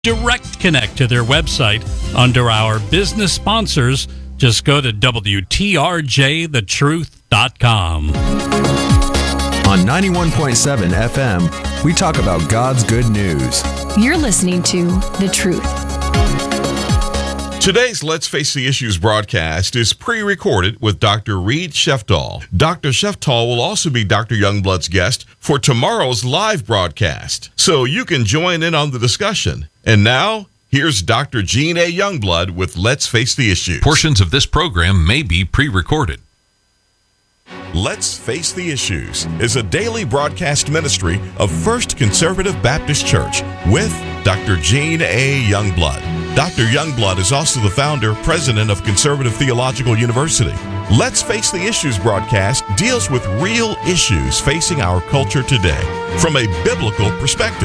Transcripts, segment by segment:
direct connect to their website under our business sponsors. Just go to WTRJTheTruth.com. On 91.7 FM, we talk about God's good news. You're listening to The Truth. Today's Let's Face the Issues broadcast is pre-recorded with Dr. Reed Sheftall. Dr. Sheftall will also be Dr. Youngblood's guest for tomorrow's live broadcast, so you can join in on the discussion. And now, here's Dr. Gene A. Youngblood with Let's Face the Issues. Portions of this program may be pre-recorded. Let's Face the Issues is a daily broadcast ministry of First Conservative Baptist Church with Dr. Gene A. Youngblood. Dr. Youngblood is also the founder, president of Conservative Theological University. Let's Face the Issues broadcast deals with real issues facing our culture today from a biblical perspective.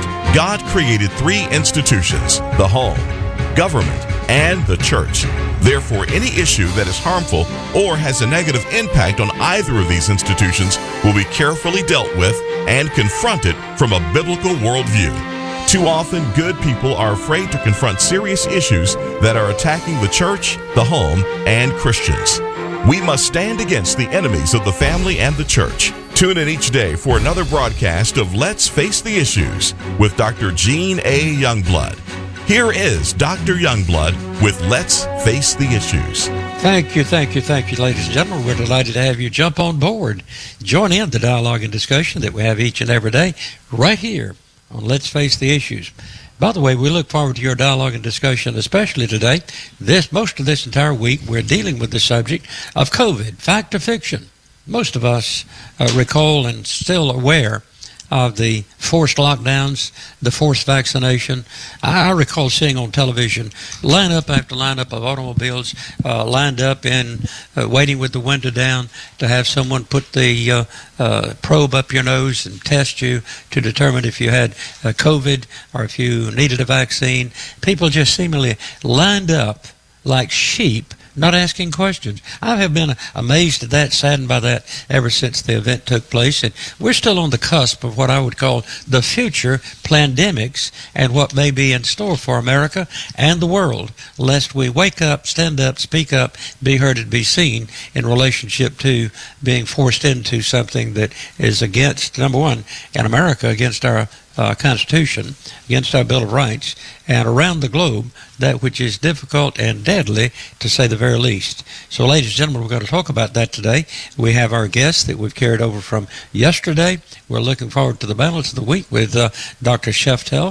God created three institutions: the home, government, and the church. Therefore, any issue that is harmful or has a negative impact on either of these institutions will be carefully dealt with and confronted from a biblical worldview. Too often, good people are afraid to confront serious issues that are attacking the church, the home, and Christians. We must stand against the enemies of the family and the church. Tune in each day for another broadcast of Let's Face the Issues with Dr. Gene A. Youngblood. Here is Dr. Youngblood with Let's Face the Issues. Thank you, ladies and gentlemen. We're delighted to have you jump on board. Join in the dialogue and discussion that we have each and every day right here on Let's Face the Issues. By the way, we look forward to your dialogue and discussion, especially today. Most of this entire week, we're dealing with the subject of COVID, fact or fiction. Most of us recall and still aware of the forced lockdowns, the forced vaccination. I recall seeing on television lineup after lineup of automobiles lined up in waiting with the window down to have someone put the probe up your nose and test you to determine if you had COVID or if you needed a vaccine. People just seemingly lined up like sheep, not asking questions. I have been amazed at that, saddened by that ever since the event took place. And we're still on the cusp of what I would call the future pandemics and what may be in store for America and the world, lest we wake up, stand up, speak up, be heard and be seen in relationship to being forced into something that is against, number one, in America, against our Constitution, against our Bill of Rights, and around the globe, that which is difficult and deadly, to say the very least. So, ladies and gentlemen, we're going to talk about that today. We have our guests that we've carried over from yesterday. We're looking forward to the balance of the week with Dr. Sheftall.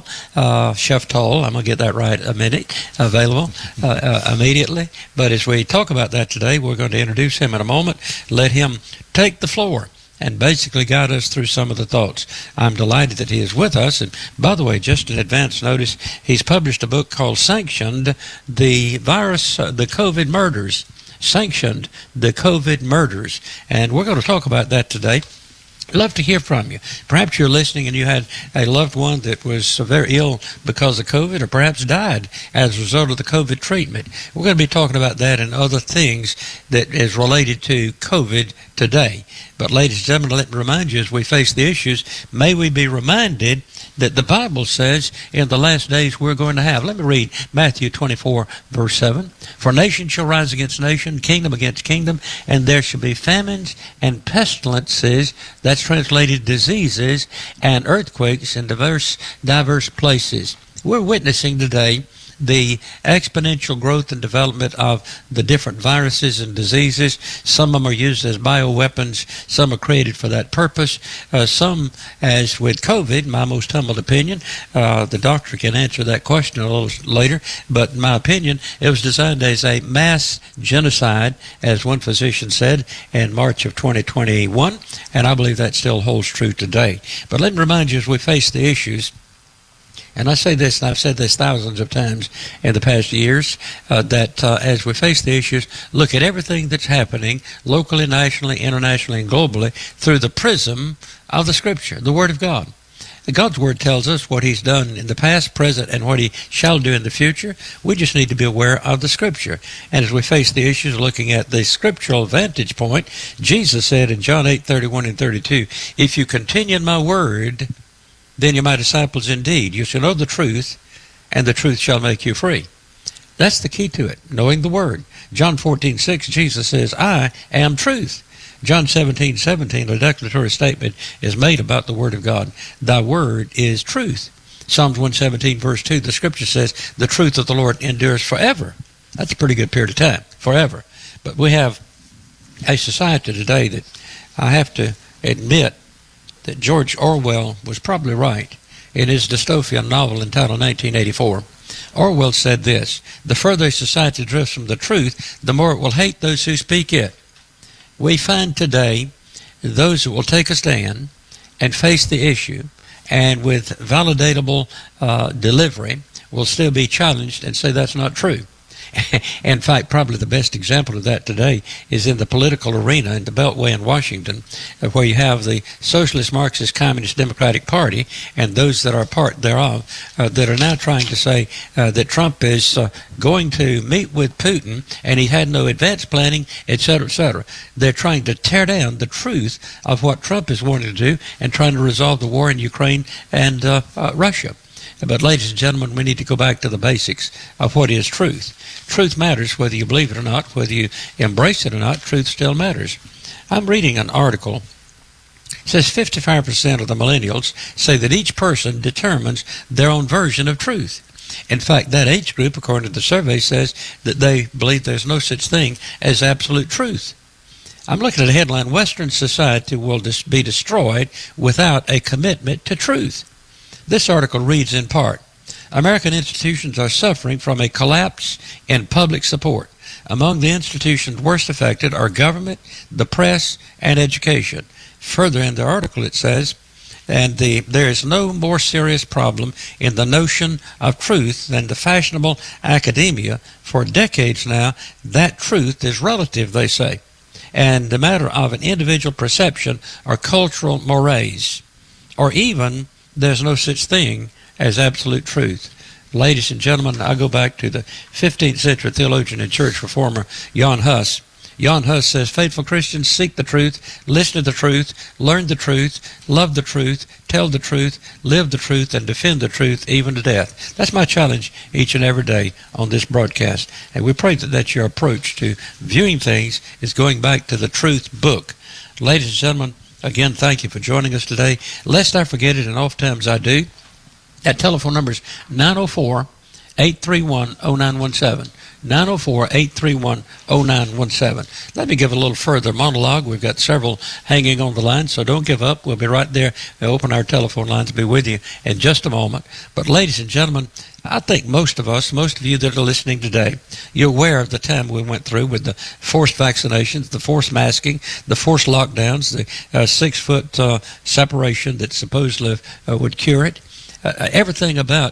I'm going to get that right available immediately. But as we talk about that today, we're going to introduce him in a moment, let him take the floor and basically guide us through some of the thoughts. I'm delighted that he is with us. And by the way, just an advance notice, he's published a book called Sanctioned, the COVID Murders. Sanctioned, the COVID Murders. And we're going to talk about that today. Love to hear from you. Perhaps you're listening and you had a loved one that was very ill because of COVID, or perhaps died as a result of the COVID treatment. We're going to be talking about that and other things that is related to COVID today. But ladies and gentlemen, let me remind you, as we face the issues, may we be reminded that the Bible says in the last days we're going to have. Let me read Matthew 24, verse 7. For nation shall rise against nation, kingdom against kingdom, and there shall be famines and pestilences, that's translated diseases, and earthquakes in diverse places. We're witnessing today the exponential growth and development of the different viruses and diseases. Some of them are used as bioweapons. Some are created for that purpose. Some, as with COVID, my most humble opinion, the doctor can answer that question a little later, but in my opinion, it was designed as a mass genocide, as one physician said in March of 2021, and I believe that still holds true today. But let me remind you, as we face the issues, and I say this, and I've said this thousands of times in the past years, that as we face the issues, look at everything that's happening locally, nationally, internationally, and globally through the prism of the Scripture, the Word of God. God's Word tells us what He's done in the past, present, and what He shall do in the future. We just need to be aware of the Scripture. And as we face the issues looking at the scriptural vantage point, Jesus said in John 8:31 and 32, if you continue in my Word, then you're my disciples indeed. You shall know the truth, and the truth shall make you free. That's the key to it, knowing the Word. John 14:6, Jesus says, I am truth. John 17:17, a declaratory statement is made about the Word of God. Thy Word is truth. Psalms 117, verse 2, the Scripture says, the truth of the Lord endures forever. That's a pretty good period of time, forever. But we have a society today that I have to admit that George Orwell was probably right in his dystopian novel entitled 1984. Orwell said this, the further a society drifts from the truth, the more it will hate those who speak it. We find today those who will take a stand and face the issue and with validatable delivery will still be challenged and say that's not true. In fact, probably the best example of that today is in the political arena in the Beltway in Washington, where you have the Socialist Marxist Communist Democratic Party and those that are part thereof that are now trying to say that Trump is going to meet with Putin and he had no advanced planning, etc., etc. They're trying to tear down the truth of what Trump is wanting to do and trying to resolve the war in Ukraine and Russia. But ladies and gentlemen, we need to go back to the basics of what is truth. Truth matters whether you believe it or not, whether you embrace it or not, truth still matters. I'm reading an article. It says 55% of the millennials say that each person determines their own version of truth. In fact, that age group, according to the survey, says that they believe there's no such thing as absolute truth. I'm looking at a headline, Western society will be destroyed without a commitment to truth. This article reads in part, American institutions are suffering from a collapse in public support. Among the institutions worst affected are government, the press, and education. Further in the article it says, there is no more serious problem in the notion of truth than the fashionable academia. For decades now, that truth is relative, they say, and the matter of an individual perception or cultural mores, or even there's no such thing as absolute truth. Ladies and gentlemen, I go back to the 15th century theologian and church reformer Jan Hus. Jan Hus says, faithful Christians seek the truth, listen to the truth, learn the truth, love the truth, tell the truth, live the truth, and defend the truth even to death. That's my challenge each and every day on this broadcast. And we pray that that's your approach to viewing things is going back to the truth book. Ladies and gentlemen, again, thank you for joining us today. Lest I forget it, and oftentimes I do, that telephone number is 904-831-0917. 904-831-0917. Let me give a little further monologue. We've got several hanging on the line, so don't give up. We'll be right there. We'll open our telephone line to be with you in just a moment. But ladies and gentlemen, I think most of you that are listening today, you're aware of the time we went through with the forced vaccinations, the forced masking, the forced lockdowns, the 6-foot separation that supposedly would cure it. Everything about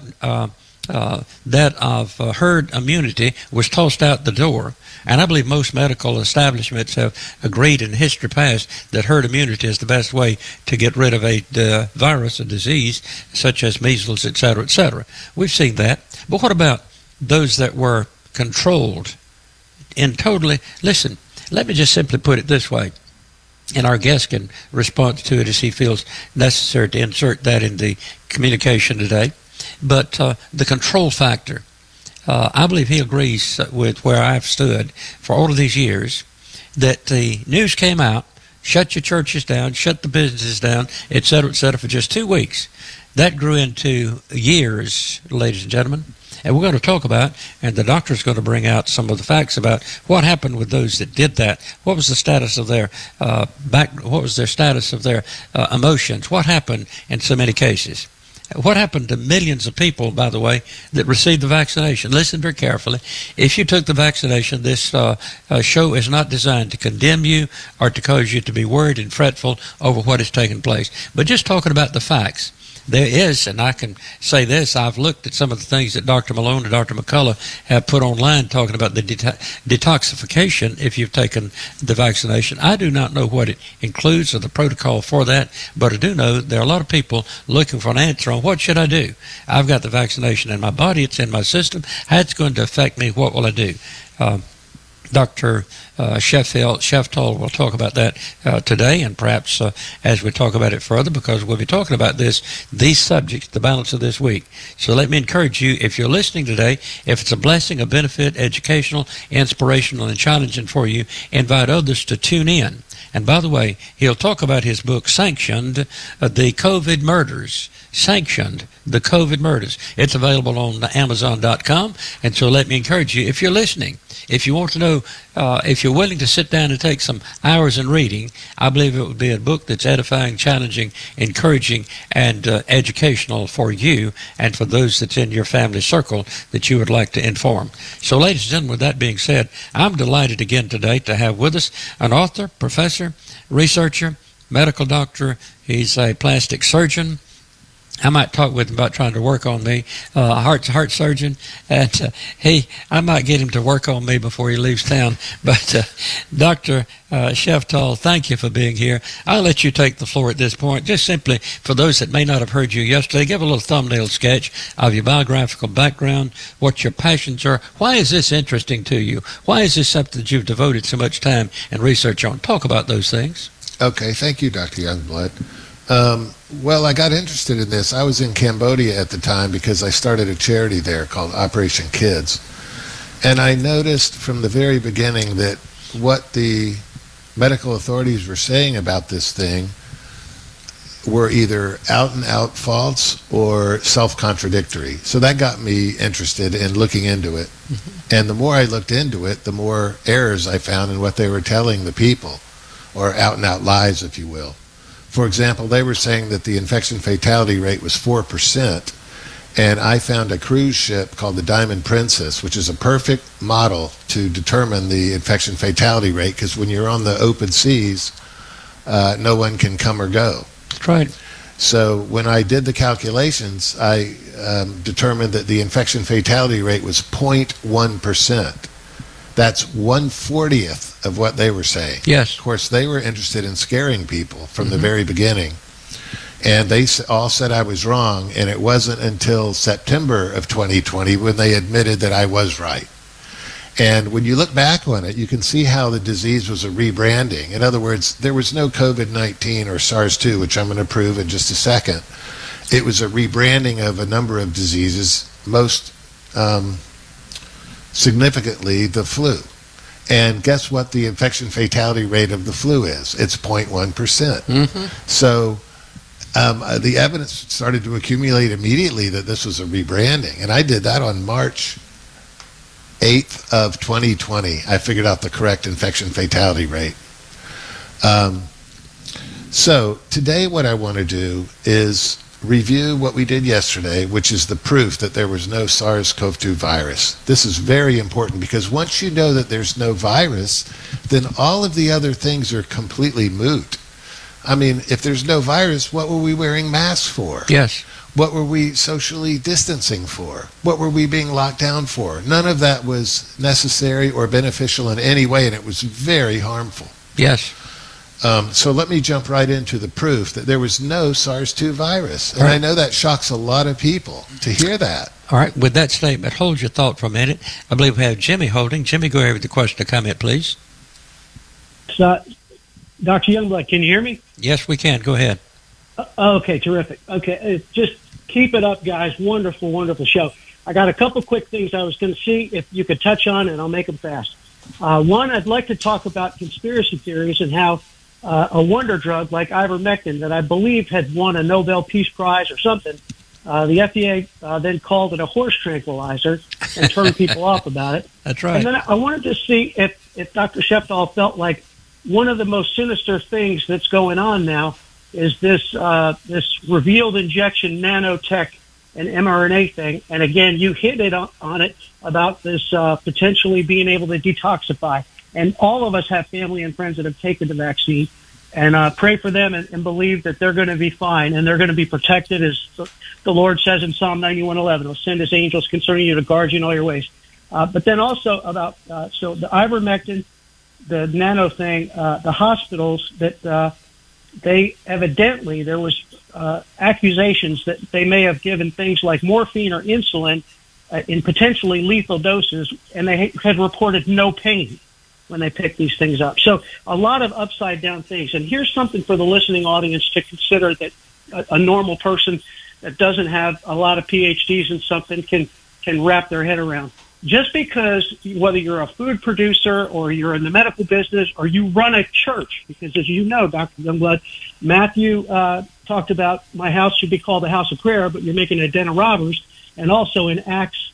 that of herd immunity was tossed out the door. And I believe most medical establishments have agreed in history past that herd immunity is the best way to get rid of a virus, a disease, such as measles, etc., etc. We've seen that. But what about those that were controlled and totally... Listen, let me just simply put it this way. And our guest can respond to it as he feels necessary to insert that in the communication today. But the control factor, I believe he agrees with where I've stood for all of these years, that the news came out, shut your churches down, shut the businesses down, etc., for just 2 weeks. That grew into years, ladies and gentlemen. And we're going to talk about, and the doctor's going to bring out some of the facts about what happened with those that did that. What was the status of their what was their status of their emotions? What happened in so many cases? What happened to millions of people, by the way, that received the vaccination? Listen very carefully. If you took the vaccination, this show is not designed to condemn you or to cause you to be worried and fretful over what is taking place. But just talking about the facts. There is, and I can say this, I've looked at some of the things that Dr. Malone and Dr. McCullough have put online talking about the detoxification if you've taken the vaccination. I do not know what it includes or the protocol for that, but I do know there are a lot of people looking for an answer on what should I do. I've got the vaccination in my body, it's in my system, how it's going to affect me, what will I do? Dr. Sheftel will talk about that today, and perhaps as we talk about it further, because we'll be talking about these subjects, the balance of this week. So let me encourage you, if you're listening today, if it's a blessing, a benefit, educational, inspirational, and challenging for you, invite others to tune in. And by the way, he'll talk about his book, Sanctioned, the COVID Murders. Sanctioned, the COVID Murders. It's available on Amazon.com. And so let me encourage you, if you're listening, if you want to know, if you're willing to sit down and take some hours in reading, I believe it would be a book that's edifying, challenging, encouraging, and educational for you and for those that's in your family circle that you would like to inform. So, ladies and gentlemen, with that being said, I'm delighted again today to have with us an author, professor, researcher, medical doctor. He's a plastic surgeon. I might talk with him about trying to work on me, heart surgeon, and I might get him to work on me before he leaves town. But Dr. Sheftel, thank you for being here. I'll let you take the floor at this point. Just simply, for those that may not have heard you yesterday, give a little thumbnail sketch of your biographical background, what your passions are. Why is this interesting to you? Why is this something that you've devoted so much time and research on? Talk about those things. Okay, thank you, Dr. Youngblood. Well, I got interested in this. I was in Cambodia at the time because I started a charity there called Operation Kids. And I noticed from the very beginning that what the medical authorities were saying about this thing were either out-and-out false or self-contradictory. So that got me interested in looking into it. Mm-hmm. And the more I looked into it, the more errors I found in what they were telling the people, or out-and-out lies, if you will. For example, they were saying that the infection fatality rate was 4%, and I found a cruise ship called the Diamond Princess, which is a perfect model to determine the infection fatality rate, because when you're on the open seas, no one can come or go. That's right. So when I did the calculations, I determined that the infection fatality rate was 0.1%. That's 1/40th of what they were saying. Yes. Of course, they were interested in scaring people from the very beginning. And they all said I was wrong, and it wasn't until September of 2020 when they admitted that I was right. And when you look back on it, you can see how the disease was a rebranding. In other words, there was no COVID-19 or SARS-2, which I'm going to prove in just a second. It was a rebranding of a number of diseases, most significantly the flu. And guess what the infection fatality rate of the flu is? It's 0.1%. Mm-hmm. So the evidence started to accumulate immediately that this was a rebranding. And I did that on March 8th of 2020. I figured out the correct infection fatality rate. So today what I want to do is review what we did yesterday, which is the proof that there was no SARS-CoV-2 virus. This is very important because once you know that there's no virus, then all of the other things are completely moot. I mean, if there's no virus, what were we wearing masks for? Yes. What were we socially distancing for? What were we being locked down for? None of that was necessary or beneficial in any way, and it was very harmful. Yes. So let me jump right into the proof that there was no SARS-2 virus. And I know that shocks a lot of people to hear that. All right. With that statement, hold your thought for a minute. I believe we have Jimmy holding. Jimmy, go ahead with the question or comment, please. Dr. Youngblood, can you hear me? Yes, we can. Go ahead. Okay, terrific. Okay, just keep it up, guys. Wonderful, wonderful show. I got a couple quick things I was going to see if you could touch on, and I'll make them fast. One, I'd like to talk about conspiracy theories and how a wonder drug like ivermectin that I believe had won a Nobel Peace Prize or something, the FDA then called it a horse tranquilizer and turned people off about it. That's right. And then I wanted to see if Dr. Sheftel felt like one of the most sinister things that's going on now is this revealed injection nanotech and mRNA thing. And again, you hit it on it about this potentially being able to detoxify. And all of us have family and friends that have taken the vaccine, and pray for them and believe that they're going to be fine and they're going to be protected, as the Lord says in Psalm 91:11. He'll send his angels concerning you to guard you in all your ways. But then also about so the ivermectin, the nano thing, the hospitals that they evidently there was accusations that they may have given things like morphine or insulin in potentially lethal doses, and they had reported no pain. when they pick these things up. So a lot of upside down things. And here's something for the listening audience to consider that a normal person that doesn't have a lot of PhDs in something can wrap their head around. Just because whether you're a food producer or you're in the medical business or you run a church, because as you know, Dr. Youngblood, Matthew talked about my house should be called a house of prayer, but you're making a den of robbers. And also in Acts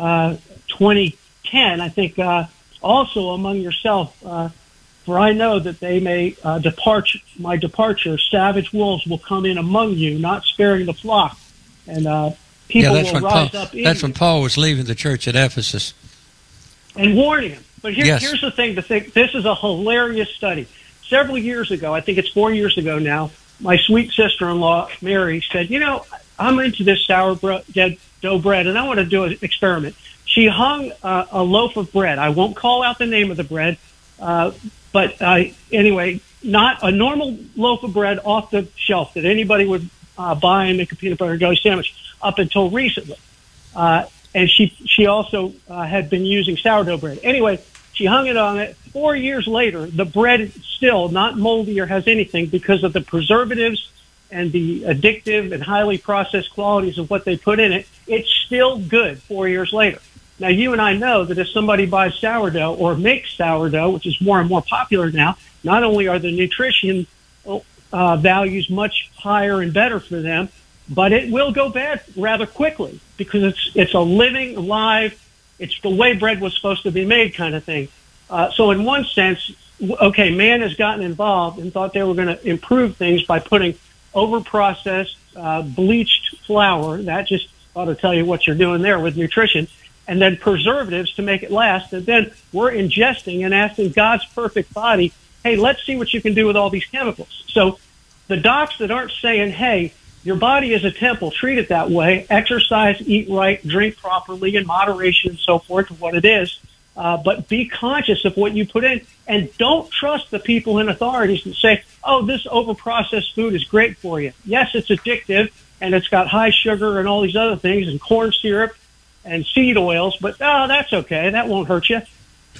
20:10, I think also among yourself, for I know that they may depart my departure. Savage wolves will come in among you, not sparing the flock. And people will rise up in That's when Paul was leaving the church at Ephesus. And warning him. But here's the thing to think. This is a hilarious study. Several years ago, I think it's 4 years ago now, my sweet sister-in-law, Mary, said, I'm into this dough bread, and I want to do an experiment. She hung a loaf of bread. I won't call out the name of the bread, but anyway, not a normal loaf of bread off the shelf that anybody would buy and make a peanut butter and jelly sandwich up until recently. And she also had been using sourdough bread. Anyway, she hung it on it. 4 years later, the bread is still not moldy or has anything because of the preservatives and the addictive and highly processed qualities of what they put in it. It's still good 4 years later. Now, you and I know that if somebody buys sourdough or makes sourdough, which is more and more popular now, not only are the nutrition values much higher and better for them, but it will go bad rather quickly because it's a living, live, it's the way bread was supposed to be made kind of thing. So in one sense, okay, man has gotten involved and thought they were going to improve things by putting over-processed, bleached flour. That just ought to tell you what you're doing there with nutrition. And then preservatives to make it last. And then we're ingesting and asking God's perfect body, hey, let's see what you can do with all these chemicals. So the docs that aren't saying, hey, your body is a temple, treat it that way, exercise, eat right, drink properly in moderation and so forth, what it is, but be conscious of what you put in. And don't trust the people in authorities that say, oh, this over-processed food is great for you. Yes, it's addictive, and it's got high sugar and all these other things, and corn syrup and seed oils, but that's okay. That won't hurt you.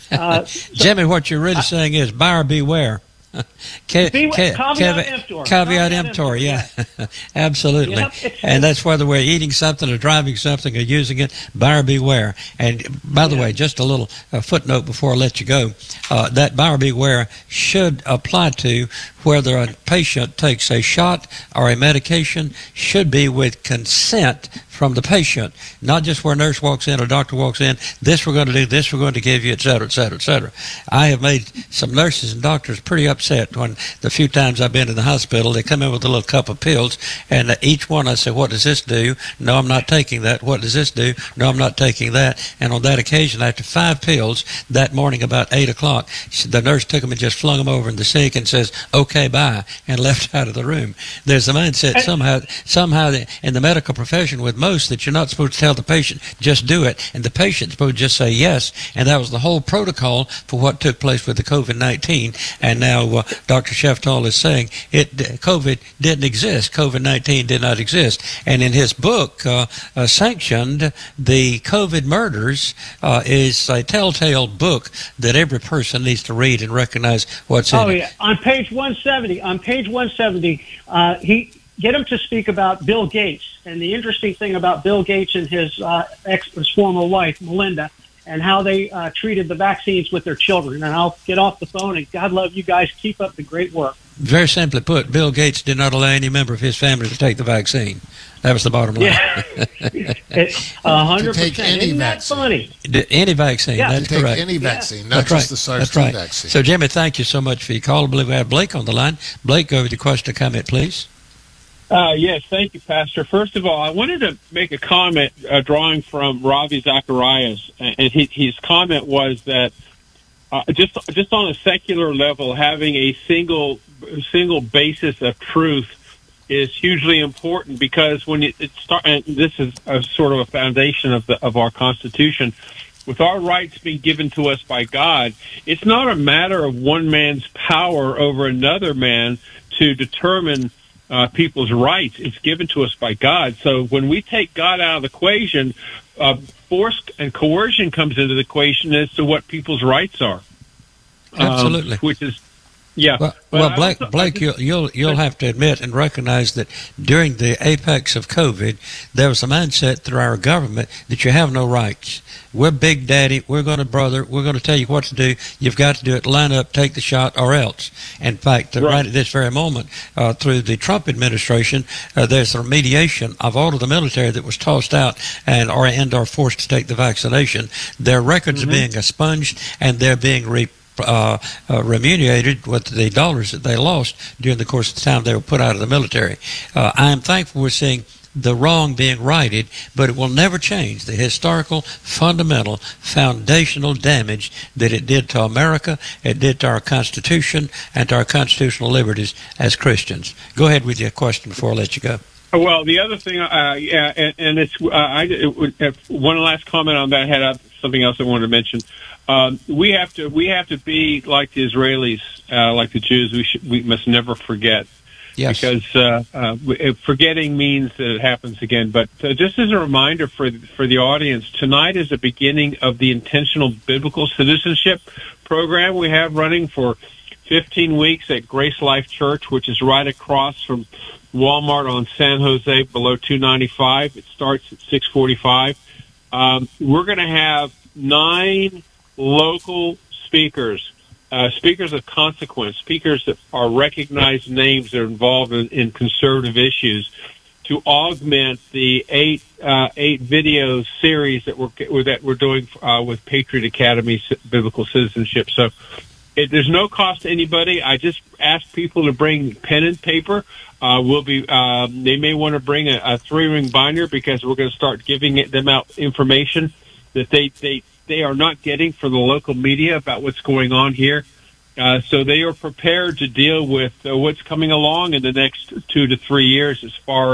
Jimmy, what you're really saying is buyer beware. Caveat emptor, yeah. Absolutely. Yep, and that's whether we're eating something or driving something or using it, buyer beware. And by the way, just a little footnote before I let you go, that buyer beware should apply to whether a patient takes a shot or a medication, should be with consent from the patient, not just where a nurse walks in or a doctor walks in, this we're going to do, this we're going to give you, et cetera, et cetera, et cetera. I have made some nurses and doctors pretty upset when the few times I've been in the hospital, they come in with a little cup of pills, and each one I say, what does this do? No, I'm not taking that. What does this do? No, I'm not taking that. And on that occasion, after 5 pills that morning about 8 o'clock, the nurse took them and just flung them over in the sink and says, okay, bye, and left out of the room. There's a mindset somehow in the medical profession with most that you're not supposed to tell the patient, just do it, and the patient's supposed to just say yes, and that was the whole protocol for what took place with the COVID-19, and now Dr. Sheftall is saying COVID didn't exist, COVID-19 did not exist, and in his book, Sanctioned, the COVID Murders is a telltale book that every person needs to read and recognize what's in it. Oh, yeah. On page 170, get him to speak about Bill Gates. And the interesting thing about Bill Gates and his former wife, Melinda, and how they treated the vaccines with their children. And I'll get off the phone, and God love you guys. Keep up the great work. Very simply put, Bill Gates did not allow any member of his family to take the vaccine. That was the bottom line. Yeah, 100%. Isn't that funny? Any vaccine, that's to take correct. any vaccine, not That's just right. the SARS-CoV That's right. vaccine. So, Jimmy, thank you so much for your call. I believe we have Blake on the line. Blake, go with your question or comment, please. Yes, thank you, Pastor. First of all, I wanted to make a comment drawing from Ravi Zacharias, and his comment was that just on a secular level, having a single basis of truth is hugely important, because when it starts, and this is a sort of a foundation of our Constitution, with our rights being given to us by God, it's not a matter of one man's power over another man to determine people's rights. It's given to us by God. So when we take God out of the equation, force and coercion comes into the equation as to what people's rights are. Absolutely. Which is, yeah. Well, Blake, you'll have to admit and recognize that during the apex of COVID, there was a mindset through our government that you have no rights. We're Big Daddy. We're going to tell you what to do. You've got to do it. Line up, take the shot, or else. In fact, right at this very moment, through the Trump administration, there's a remediation of all of the military that was tossed out and are forced to take the vaccination. Their records are being expunged, and they're being remunerated with the dollars that they lost during the course of the time they were put out of the military. I am thankful we're seeing the wrong being righted, but it will never change the historical, fundamental, foundational damage that it did to America, it did to our Constitution, and to our constitutional liberties as Christians. Go ahead with your question before I let you go. Well, the other thing, and it's one last comment on that. I had something else I wanted to mention. We have to be like the Israelis, like the Jews. We must never forget. Yes. Because forgetting means that it happens again. But just as a reminder for the audience, tonight is the beginning of the Intentional Biblical Citizenship program we have running for 15 weeks at Grace Life Church, which is right across from Walmart on San Jose below 295. It starts at 6:45. We're going to have 9 local speakers. Speakers of consequence, speakers that are recognized names that are involved in conservative issues, to augment the 8 video series that we're doing with Patriot Academy Biblical Citizenship. So there's no cost to anybody. I just ask people to bring pen and paper. They may want to bring a 3-ring binder, because we're going to start giving them out information that they are not getting from the local media about what's going on here. So they are prepared to deal with what's coming along in the next 2 to 3 years, as far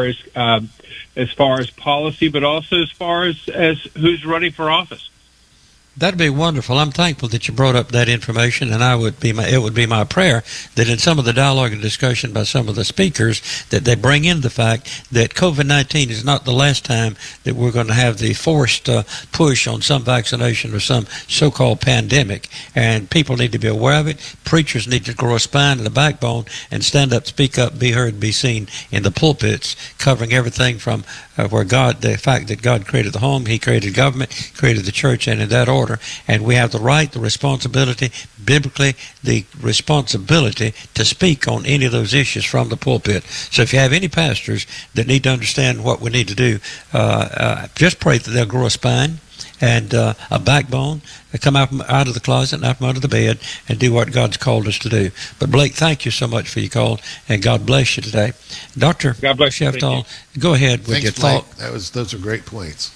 as policy, but also as far as who's running for office. That'd be wonderful. I'm thankful that you brought up that information, and it would be my prayer that in some of the dialogue and discussion by some of the speakers that they bring in the fact that COVID-19 is not the last time that we're going to have the forced push on some vaccination or some so-called pandemic, and people need to be aware of it. Preachers need to grow a spine and a backbone and stand up, speak up, be heard, be seen in the pulpits, covering everything from the fact that God created the home, He created government, created the church, and in that order. And we have the right, the responsibility, biblically, the responsibility to speak on any of those issues from the pulpit. So if you have any pastors that need to understand what we need to do, just pray that they'll grow a spine and a backbone, come out of the closet and out from under the bed and do what God's called us to do. But Blake, thank you so much for your call, and God bless you today. Dr. Sheftall, go ahead with your thought. Those are great points.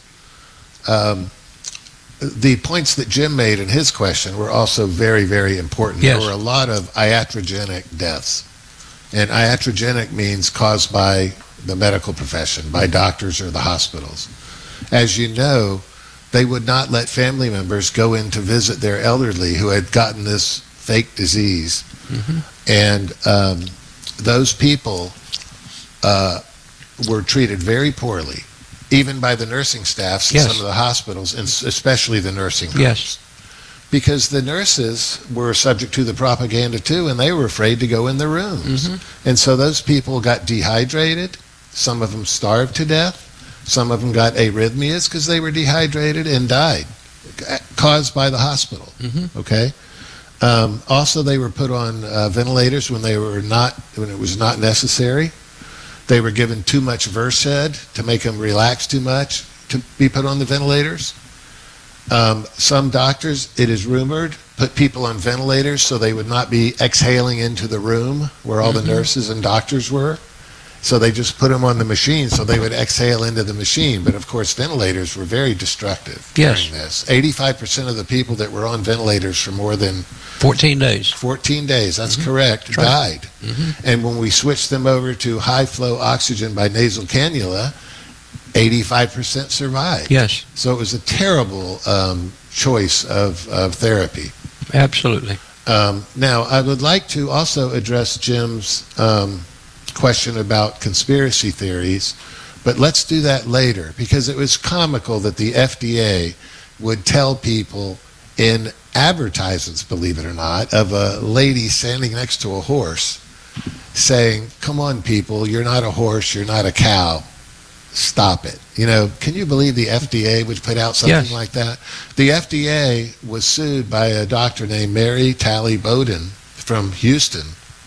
The points that Jim made in his question were also very, very important. Yes. There were a lot of iatrogenic deaths. And iatrogenic means caused by the medical profession, by doctors or the hospitals. As you know, they would not let family members go in to visit their elderly who had gotten this fake disease. Mm-hmm. And those people were treated very poorly, even by the nursing staffs in some of the hospitals, and especially the nursing homes. Yes. Because the nurses were subject to the propaganda too, and they were afraid to go in the rooms. Mm-hmm. And so those people got dehydrated. Some of them starved to death. Some of them got arrhythmias because they were dehydrated and died, caused by the hospital. Mm-hmm. Okay. Also, they were put on ventilators when it was not necessary. They were given too much Versed to make them relax too much to be put on the ventilators. Some doctors, it is rumored, put people on ventilators so they would not be exhaling into the room where all the nurses and doctors were. So they just put them on the machine so they would exhale into the machine. But of course, ventilators were very destructive during this. 85% of the people that were on ventilators for more than 14 days. 14 days, that's correct, died. Mm-hmm. And when we switched them over to high-flow oxygen by nasal cannula, 85% survived. Yes. So it was a terrible choice of therapy. Absolutely. Now, I would like to also address Jim's question about conspiracy theories, but let's do that later, because it was comical that the FDA would tell people in advertisements, believe it or not, of a lady standing next to a horse saying, "Come on, people, you're not a horse, you're not a cow. Stop it." Can you believe the FDA would put out something like that? The FDA was sued by a doctor named Mary Talley Bowden from Houston,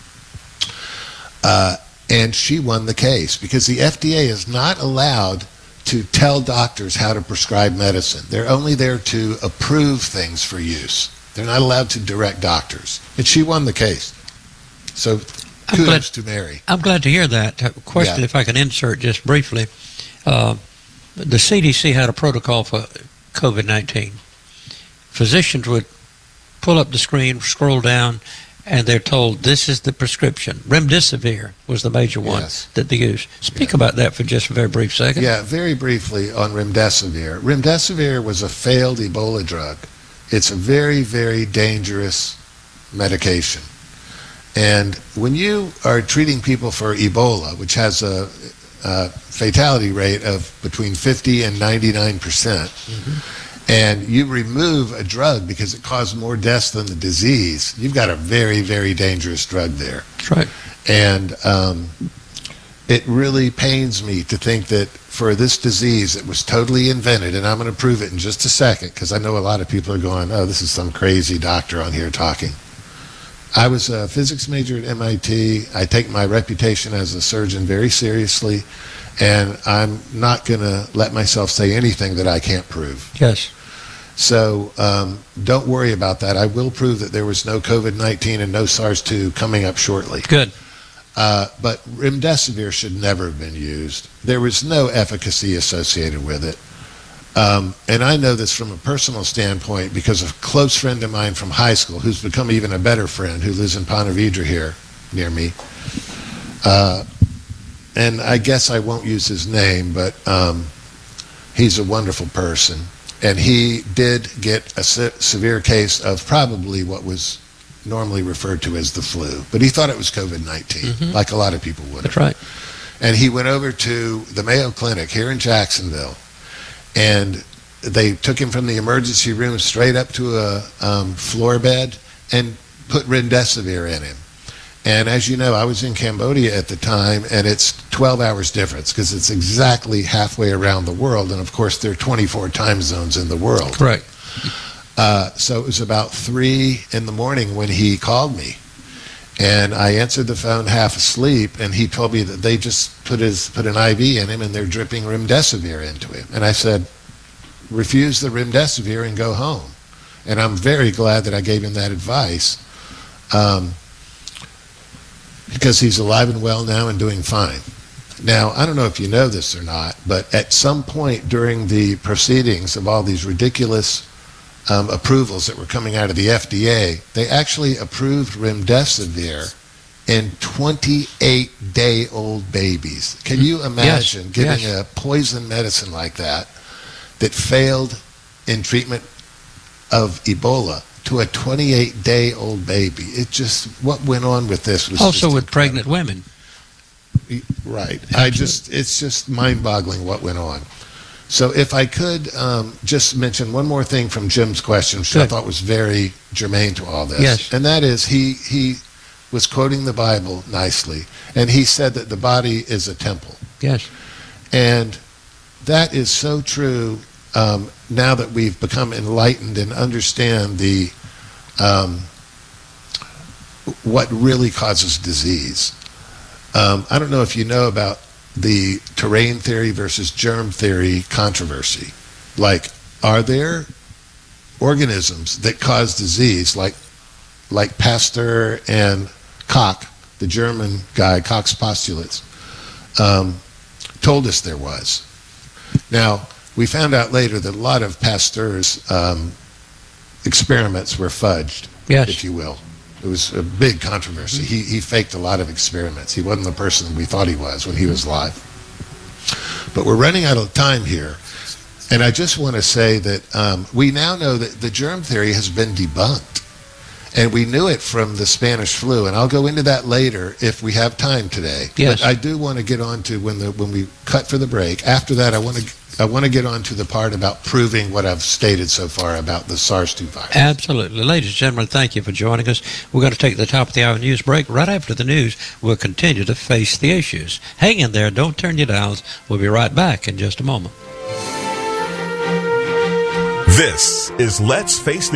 and she won the case because the FDA is not allowed to tell doctors how to prescribe medicine. They're only there to approve things for use. They're not allowed to direct doctors. And she won the case. So kudos to Mary. I'm glad to hear that. Question, if I can insert just briefly. The CDC had a protocol for COVID-19. Physicians would pull up the screen, scroll down, and they're told this is the prescription. Remdesivir was the major one that they used. Speak about that for just a very brief second. Yeah, very briefly on remdesivir. Remdesivir was a failed Ebola drug. It's a very, very dangerous medication. And when you are treating people for Ebola, which has a fatality rate of between 50 and 99%, and you remove a drug because it caused more deaths than the disease, you've got a very, very dangerous drug there. That's right. And it really pains me to think that for this disease that was totally invented, and I'm going to prove it in just a second because I know a lot of people are going, "Oh, this is some crazy doctor on here talking." I was a physics major at MIT. I take my reputation as a surgeon very seriously, and I'm not going to let myself say anything that I can't prove. Yes. So don't worry about that. I will prove that there was no COVID-19 and no SARS-2 coming up shortly. Good. But remdesivir should never have been used. There was no efficacy associated with it. And I know this from a personal standpoint because a close friend of mine from high school, who's become even a better friend, who lives in Ponte Vedra here near me. And I guess I won't use his name, but he's a wonderful person. And he did get a severe case of probably what was normally referred to as the flu. But he thought it was COVID-19, like a lot of people would. That's right. And he went over to the Mayo Clinic here in Jacksonville. And they took him from the emergency room straight up to a floor bed and put remdesivir in him. And as you know, I was in Cambodia at the time, and it's 12 hours difference because it's exactly halfway around the world. And of course, there are 24 time zones in the world. Correct. So it was about 3 in the morning when he called me. And I answered the phone half asleep, and he told me that they just put an IV in him, and they're dripping remdesivir into him. And I said, refuse the remdesivir and go home. And I'm very glad that I gave him that advice because he's alive and well now and doing fine. Now, I don't know if you know this or not, but at some point during the proceedings of all these ridiculous approvals that were coming out of the FDA, they actually approved remdesivir in 28-day-old babies. Can you imagine giving a poison medicine like that failed in treatment of Ebola to a 28-day-old baby? It just, what went on with this was also just with pregnant women. Right. It's just mind-boggling what went on. So if I could just mention one more thing from Jim's question, which I thought was very germane to all this. Yes. And that is he was quoting the Bible nicely, and he said that the body is a temple. Yes. And that is so true now that we've become enlightened and understand the what really causes disease. I don't know if you know about the terrain theory versus germ theory controversy. Like, are there organisms that cause disease like Pasteur and Koch, the German guy, Koch's postulates, told us there was. Now, we found out later that a lot of Pasteur's experiments were fudged, if you will. It was a big controversy. He faked a lot of experiments. He wasn't the person we thought he was when he was alive. But we're running out of time here. And I just want to say that we now know that the germ theory has been debunked. And we knew it from the Spanish flu, and I'll go into that later if we have time today. Yes. But I do want to get on to when we cut for the break. After that, I want to get on to the part about proving what I've stated so far about the SARS-2 virus. Absolutely. Ladies and gentlemen, thank you for joining us. We're going to take the top of the hour news break. Right after the news, we'll continue to face the issues. Hang in there. Don't turn your dials. We'll be right back in just a moment. This is Let's Face the